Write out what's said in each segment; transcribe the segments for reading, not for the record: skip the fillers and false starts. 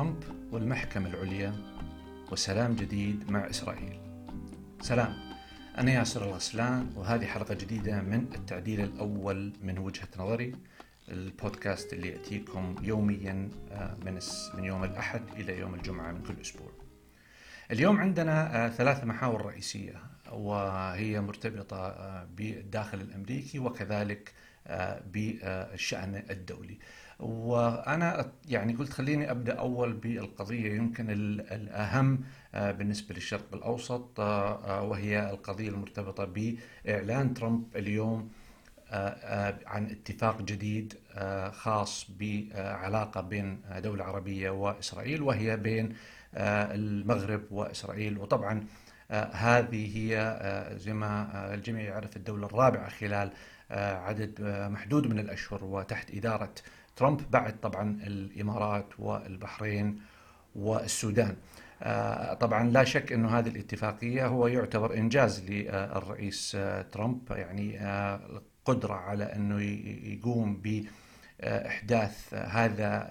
ترامب والمحكمة العليا وسلام جديد مع إسرائيل. سلام، أنا ياسر الغسلان وهذه حلقة جديدة من التعديل الأول من وجهة نظري، البودكاست اللي يأتيكم يوميا من يوم الأحد إلى يوم الجمعة من كل أسبوع. اليوم عندنا 3 محاور رئيسية، وهي مرتبطة بالداخل الأمريكي وكذلك بالشأن الدولي. وأنا قلت خليني أبدأ أول بالقضية يمكن الأهم بالنسبة للشرق الأوسط، وهي القضية المرتبطة بإعلان ترامب اليوم عن اتفاق جديد خاص بعلاقة بين دولة عربية وإسرائيل، وهي بين المغرب وإسرائيل. وطبعا هذه هي زي ما الجميع يعرف الدولة الرابعة خلال عدد محدود من الأشهر وتحت إدارة ترامب، بعد طبعا الإمارات والبحرين والسودان. طبعا لا شك أنه هذه الاتفاقية هو يعتبر إنجاز للرئيس ترامب، يعني قدرة على أنه يقوم بإحداث هذا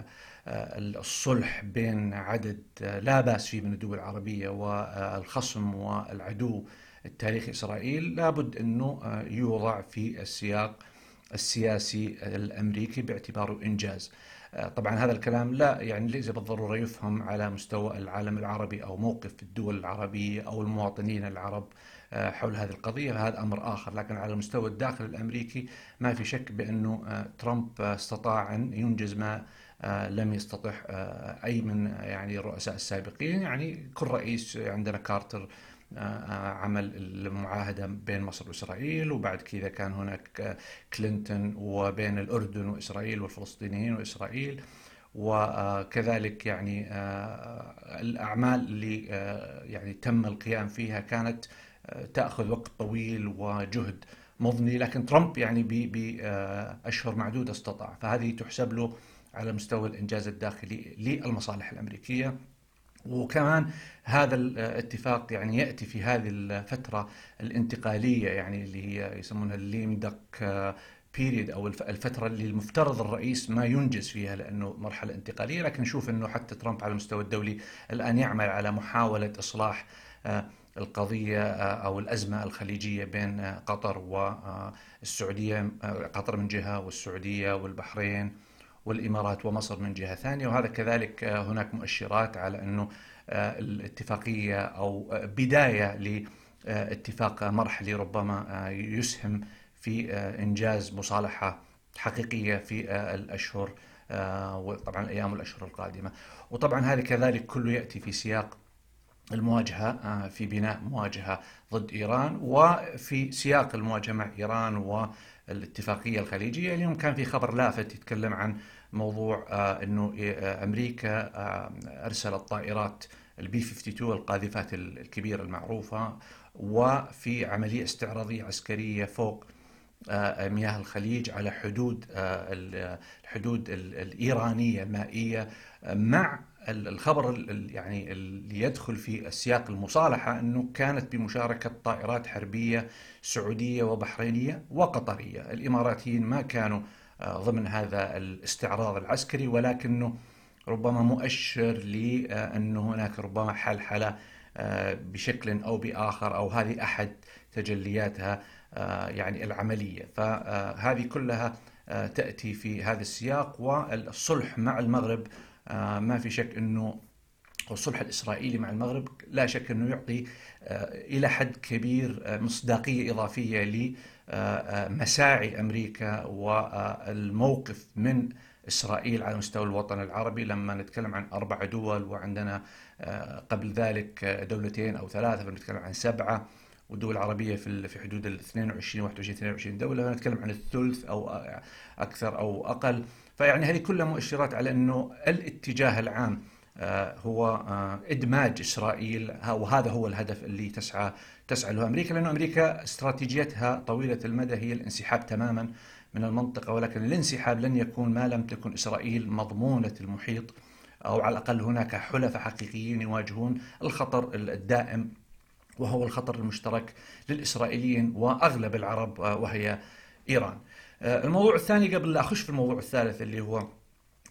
الصلح بين عدد لا بأس فيه من الدول العربية والخصم والعدو التاريخي إسرائيل. لابد أنه يوضع في السياق السياسي الأمريكي باعتباره إنجاز. طبعا هذا الكلام لا يعني ليس بالضرورة يفهم على مستوى العالم العربي أو موقف الدول العربية أو المواطنين العرب حول هذه القضية، هذا أمر آخر. لكن على مستوى الداخل الأمريكي ما في شك بأنه ترامب استطاع أن ينجز ما لم يستطع أي من الرؤساء السابقين. يعني كل رئيس، عندنا كارتر عمل المعاهدة بين مصر وإسرائيل، وبعد كذا كان هناك كلينتون وبين الأردن وإسرائيل والفلسطينيين وإسرائيل، وكذلك الأعمال اللي تم القيام فيها كانت تأخذ وقت طويل وجهد مضني، لكن ترامب بأشهر معدودة استطاع. فهذه تحسب له على مستوى الإنجاز الداخلي للمصالح الأمريكية. وكمان هذا الاتفاق يأتي في هذه الفترة الانتقالية، اللي هي يسمونها الليم دك بيريد، أو الفترة اللي المفترض الرئيس ما ينجز فيها لأنه مرحلة انتقالية. لكن نشوف أنه حتى ترامب على المستوى الدولي الآن يعمل على محاولة إصلاح القضية أو الأزمة الخليجية بين قطر والسعودية، قطر من جهة والسعودية والبحرين والإمارات ومصر من جهة ثانية. وهذا كذلك هناك مؤشرات على أنه الاتفاقية أو بداية لاتفاق مرحلي ربما يسهم في إنجاز مصالحة حقيقية في الأشهر وطبعا الأيام والأشهر القادمة. وطبعا هذا كذلك كله يأتي في سياق المواجهة، في بناء مواجهة ضد إيران، وفي سياق المواجهة مع إيران والاتفاقية الخليجية. اليوم كان في خبر لافت يتكلم عن موضوع أنه أمريكا أرسلت طائرات البي 52 القاذفات الكبيرة المعروفة، وفي عملية استعراضية عسكرية فوق مياه الخليج على الحدود الإيرانية المائية. مع الخبر اللي يدخل في السياق المصالحة أنه كانت بمشاركة طائرات حربية سعودية وبحرينية وقطرية. الإماراتيين ما كانوا ضمن هذا الاستعراض العسكري، ولكنه ربما مؤشر لأن هناك ربما حلحلة بشكل أو بآخر، أو هذه أحد تجلياتها العملية. فهذه كلها تأتي في هذا السياق. والصلح مع المغرب ما في شك أنه الصلح الإسرائيلي مع المغرب لا شك أنه يعطي إلى حد كبير مصداقية إضافية لمساعي أمريكا والموقف من إسرائيل على مستوى الوطن العربي. لما نتكلم عن 4 دول، وعندنا قبل ذلك 2 أو 3، فنتكلم عن 7، والدول العربية في حدود 22 21 22 دولة، نتكلم عن الثلث أو أكثر أو أقل. هذه كلها مؤشرات على أنه الاتجاه العام هو إدماج إسرائيل، وهذا هو الهدف اللي تسعى له أمريكا، لأنه أمريكا استراتيجيتها طويلة المدى هي الانسحاب تماما من المنطقة. ولكن الانسحاب لن يكون ما لم تكن إسرائيل مضمونة المحيط، أو على الأقل هناك حلفاء حقيقيين يواجهون الخطر الدائم، وهو الخطر المشترك للإسرائيليين وأغلب العرب، وهي إيران. الموضوع الثاني قبل لا أخش في الموضوع الثالث اللي هو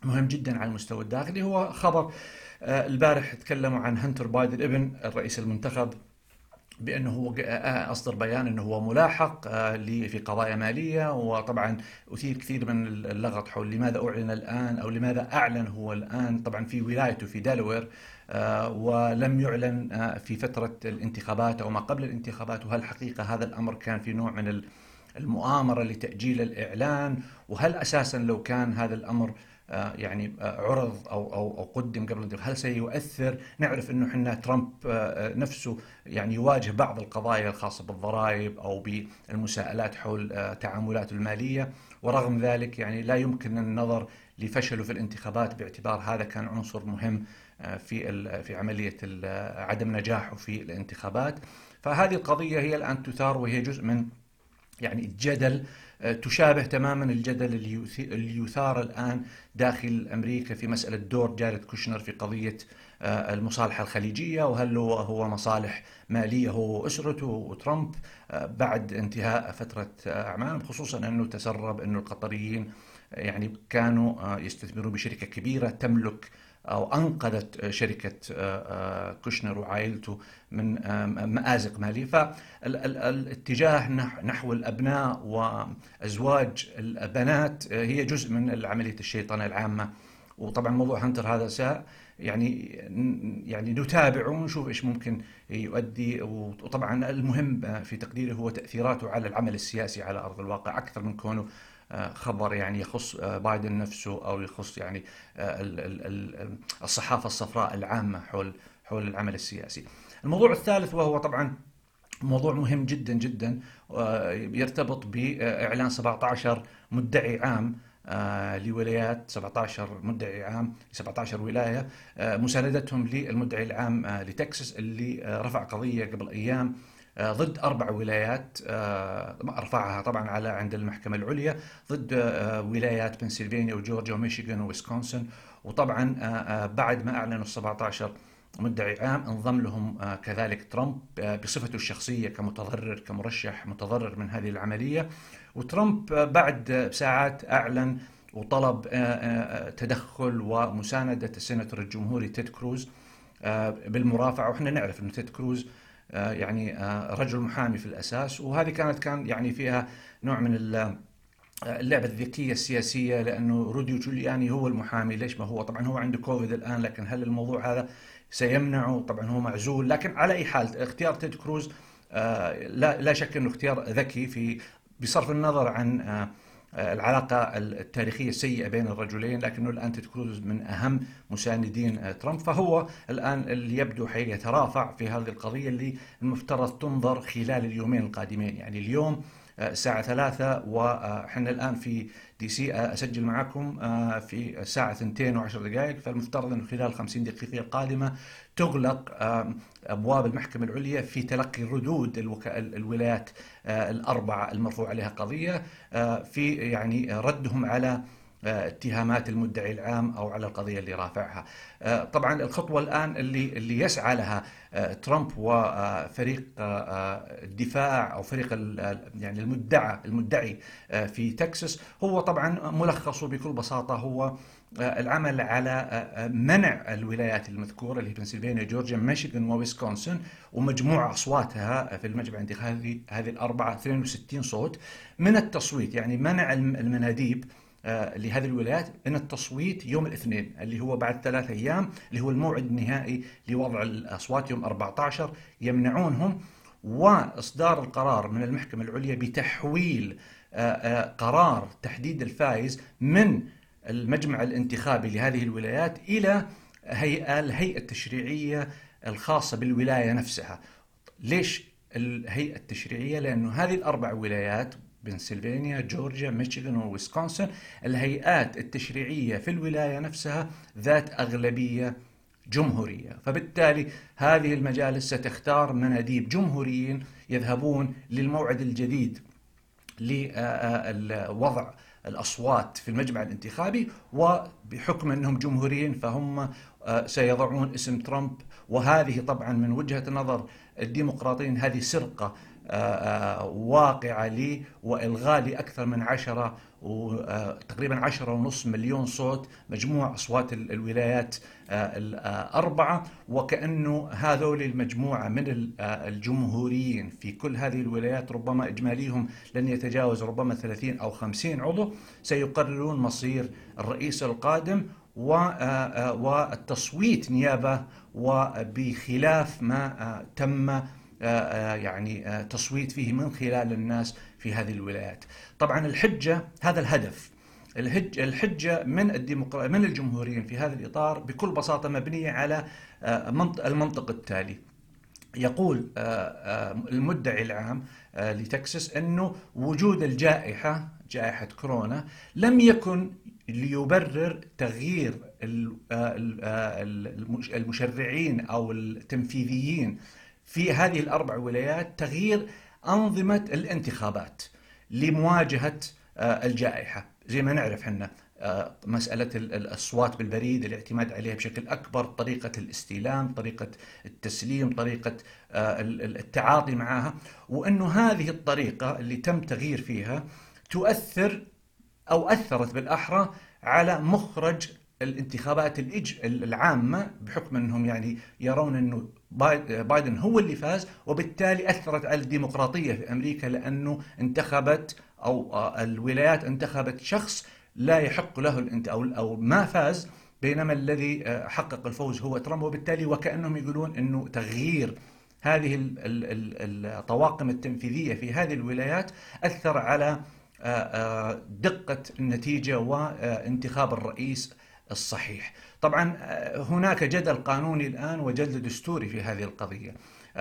مهم جدا على المستوى الداخلي. هو خبر البارح تكلموا عن هنتر بايدن ابن الرئيس المنتخب بأنه هو أصدر بيان أنه هو ملاحق في قضايا مالية، وطبعا أثير كثير من اللغط حول لماذا أعلن الآن أو لماذا أعلن هو الآن، طبعا في ولايته في دلوير، ولم يعلن في فترة الانتخابات أو ما قبل الانتخابات. وهل حقيقة هذا الأمر كان في نوع من المؤامرة لتأجيل الإعلان؟ وهل أساسا لو كان هذا الأمر يعني عرض أو قدم قبل الانتخابات هل سيؤثر؟ نعرف أنه حنا ترامب نفسه يعني يواجه بعض القضايا الخاصة بالضرائب أو بالمساءلات حول تعاملاته المالية، ورغم ذلك يعني لا يمكن النظر لفشله في الانتخابات باعتبار هذا كان عنصر مهم في عملية عدم نجاحه في الانتخابات. فهذه القضية هي الآن تثار، وهي جزء من يعني الجدل، تشابه تماما الجدل اللي يثار الآن داخل أمريكا في مسألة دور جاريد كوشنر في قضية المصالحة الخليجية، وهل هو مصالح مالية هو وأسرته وترامب بعد انتهاء فترة أعمالهم، خصوصا أنه تسرب أنه القطريين يعني كانوا يستثمرون بشركة كبيرة تملك أو أنقذت شركة كوشنر وعائلته من مآزق مالية. فالاتجاه نحو الأبناء وأزواج البنات هي جزء من عملية الشيطنة العامة. وطبعا موضوع هنتر هذا يعني نتابعه ونشوف ايش ممكن يؤدي. وطبعا المهم في تقديري هو تأثيراته على العمل السياسي على أرض الواقع، أكثر من كونه خبر يعني يخص بايدن نفسه أو يخص يعني الصحافة الصفراء العامة حول العمل السياسي. الموضوع الثالث وهو طبعا موضوع مهم جدا جدا، يرتبط بإعلان 17 مدعي عام لولايات، 17 مدعي عام 17 ولاية، مساندتهم للمدعي العام لتكساس اللي رفع قضية قبل أيام ضد 4 ولايات، رفعها طبعا عند المحكمة العليا ضد ولايات بنسلفانيا وجورجيا وميشيغان وويسكونسن. وطبعا بعد ما أعلنوا 17 مدعي عام انضم لهم كذلك ترامب بصفته الشخصية كمتضرر، كمرشح متضرر من هذه العملية. وترامب بعد ساعات أعلن وطلب تدخل ومساندة السيناتور الجمهوري تيد كروز بالمرافعة. وإحنا نعرف أن تيد كروز يعني رجل محامي في الأساس، وهذه كان يعني فيها نوع من اللعبة الذكية السياسية، لأنه روديو جولياني هو المحامي. ليش؟ ما هو طبعا هو عنده كوفيد الآن، لكن هل الموضوع هذا سيمنعه؟ طبعا هو معزول. لكن على أي حال اختيار تيد كروز لا شك أنه اختيار ذكي بصرف النظر عن العلاقة التاريخية السيئة بين الرجلين، لكنه الآن تيد كروز من أهم مساندين ترامب. فهو الآن اللي يبدو يترافع في هذه القضية اللي المفترض تنظر خلال اليومين القادمين. يعني اليوم الساعة 3 وحنا الآن في دي سي، أسجل معكم في الساعة 2:10، فالمفترض أنه خلال 50 دقيقة القادمة تغلق أبواب المحكمة العليا في تلقي ردود الولايات ال4 المرفوع عليها قضية في يعني ردهم على اتهامات المدعي العام أو على القضية اللي رافعها. طبعا الخطوة الآن اللي يسعى لها ترامب وفريق الدفاع أو فريق يعني المدعي في تكساس، هو طبعا ملخصه بكل بساطة هو العمل على منع الولايات المذكورة اللي هي بنسلفانيا جورجيا ميشيغان وويسكونسن ومجموع أصواتها في المجمع الانتخابي هذه 62 صوت من التصويت. يعني منع المناديب لهذه الولايات من التصويت يوم الاثنين اللي هو بعد 3 أيام، اللي هو الموعد النهائي لوضع الأصوات يوم 14، يمنعونهم. وإصدار القرار من المحكمة العليا بتحويل قرار تحديد الفائز من المجمع الانتخابي لهذه الولايات إلى الهيئة التشريعية الخاصة بالولاية نفسها. ليش الهيئة التشريعية؟ لأنه هذه ال4 ولايات بنسلفانيا جورجيا ميشيغان وويسكونسن الهيئات التشريعية في الولاية نفسها ذات أغلبية جمهورية، فبالتالي هذه المجالس ستختار مناديب جمهوريين يذهبون للموعد الجديد لوضع الأصوات في المجمع الانتخابي، وبحكم أنهم جمهوريين فهم سيضعون اسم ترامب. وهذه طبعا من وجهة نظر الديمقراطيين هذه سرقة واقعة وإلغاء لأكثر من 10 وتقريبا 10.5 مليون صوت، مجموع أصوات الولايات الأربعة. وكأنه هذول المجموعة من الجمهوريين في كل هذه الولايات ربما إجماليهم لن يتجاوز ربما 30 أو 50 عضو، سيقررون مصير الرئيس القادم والتصويت نيابة، وبخلاف ما تم يعني تصويت فيه من خلال الناس في هذه الولايات. طبعا الحجة، هذا الهدف، الحجة من الجمهوريين في هذا الإطار بكل بساطة مبنية على المنطق التالي. يقول المدعي العام لتكساس أنه وجود جائحة كورونا لم يكن ليبرر تغيير المشرعين أو التنفيذيين في هذه الأربع ولايات، تغيير أنظمة الانتخابات لمواجهة الجائحة. زي ما نعرف حنا مسألة الأصوات بالبريد، الاعتماد عليها بشكل أكبر، طريقة الاستلام، طريقة التسليم، طريقة التعاطي معها، وأنه هذه الطريقة اللي تم تغيير فيها تؤثر أو أثرت بالأحرى على مخرج الانتخابات العامة، بحكم أنهم يعني يرون أنه بايدن هو اللي فاز، وبالتالي أثرت على الديمقراطية في أمريكا، لأنه انتخبت أو الولايات انتخبت شخص لا يحق له أو ما فاز، بينما الذي حقق الفوز هو ترامب. وبالتالي وكأنهم يقولون أنه تغيير هذه الطواقم التنفيذية في هذه الولايات أثر على دقة النتيجة وانتخاب الرئيس الصحيح. طبعا هناك جدل قانوني الآن وجدل دستوري في هذه القضية.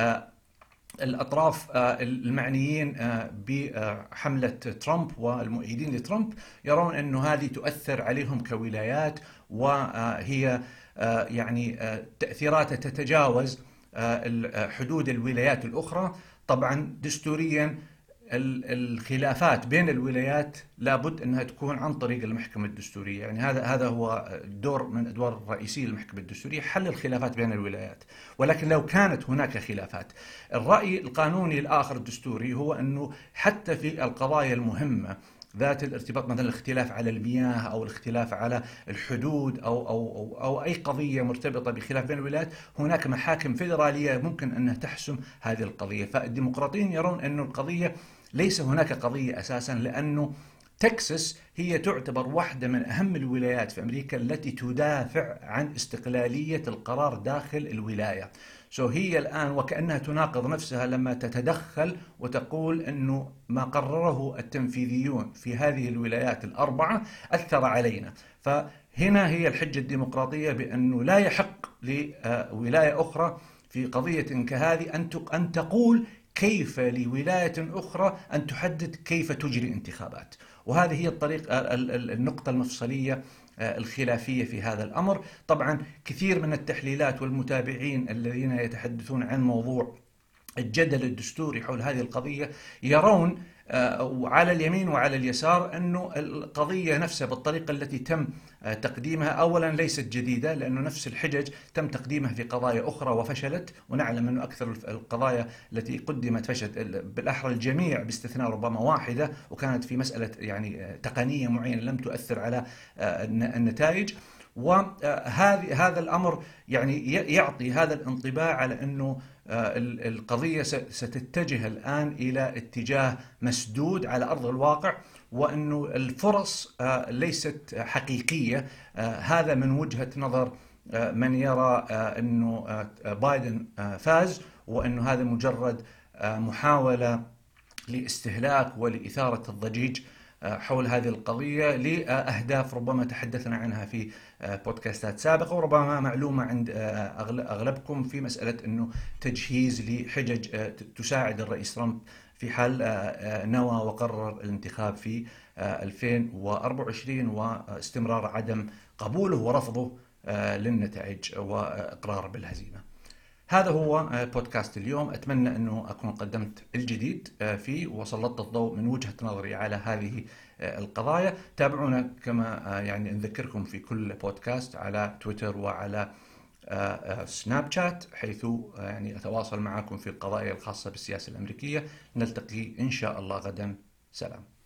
الأطراف المعنيين بحملة ترامب والمؤيدين لترامب يرون أن هذه تؤثر عليهم كولايات، وهي يعني تأثيراتها تتجاوز حدود الولايات الأخرى. طبعا دستوريا الخلافات بين الولايات لابد أنها تكون عن طريق المحكمة الدستورية، يعني هذا هو دور من أدوار الرئيسية للمحكمة الدستورية، حل الخلافات بين الولايات. ولكن لو كانت هناك خلافات، الرأي القانوني الآخر الدستوري هو أنه حتى في القضايا المهمة ذات الارتباط، مثلا الاختلاف على المياه أو الاختلاف على الحدود أو أي قضية مرتبطة بخلاف بين الولايات، هناك محاكم فيدرالية ممكن أنها تحسم هذه القضية. فالديمقراطيين يرون أن القضية ليس هناك قضية أساسا، لأنه تكساس هي تعتبر واحدة من أهم الولايات في أمريكا التي تدافع عن استقلالية القرار داخل الولاية. هي الآن وكأنها تناقض نفسها لما تتدخل وتقول أنه ما قرره التنفيذيون في هذه الولايات الأربعة أثر علينا. فهنا هي الحجة الديمقراطية بأنه لا يحق لولاية أخرى في قضية كهذه أن تقول كيف لولاية أخرى أن تحدد كيف تجري انتخابات. وهذه هي النقطة المفصلية الخلافية في هذا الأمر. طبعا كثير من التحليلات والمتابعين الذين يتحدثون عن موضوع الجدل الدستوري حول هذه القضية يرون على اليمين وعلى اليسار أنه القضية نفسها بالطريقة التي تم تقديمها أولا ليست جديدة، لأنه نفس الحجج تم تقديمها في قضايا أخرى وفشلت، ونعلم أنه أكثر القضايا التي قدمت فشلت، بالأحرى الجميع باستثناء ربما واحدة، وكانت في مسألة يعني تقنية معينة لم تؤثر على النتائج. وهذا الأمر يعني يعطي هذا الانطباع على أنه القضية ستتجه الآن إلى اتجاه مسدود على أرض الواقع، وأنه الفرص ليست حقيقية. هذا من وجهة نظر من يرى أنه بايدن فاز، وأنه هذا مجرد محاولة لاستهلاك ولإثارة الضجيج حول هذه القضية لأهداف ربما تحدثنا عنها في بودكاستات سابقة، وربما معلومة عند أغلبكم في مسألة أنه تجهيز لحجج تساعد الرئيس ترامب في حال نوى وقرر الانتخاب في 2024 واستمرار عدم قبوله ورفضه للنتائج وإقرار بالهزيمة. هذا هو بودكاست اليوم. أتمنى أنه أكون قدمت الجديد فيه وسلطت الضوء من وجهة نظري على هذه القضايا. تابعونا كما يعني نذكركم في كل بودكاست على تويتر وعلى سناب شات، حيث يعني أتواصل معكم في القضايا الخاصة بالسياسة الأمريكية. نلتقي إن شاء الله غدا. سلام.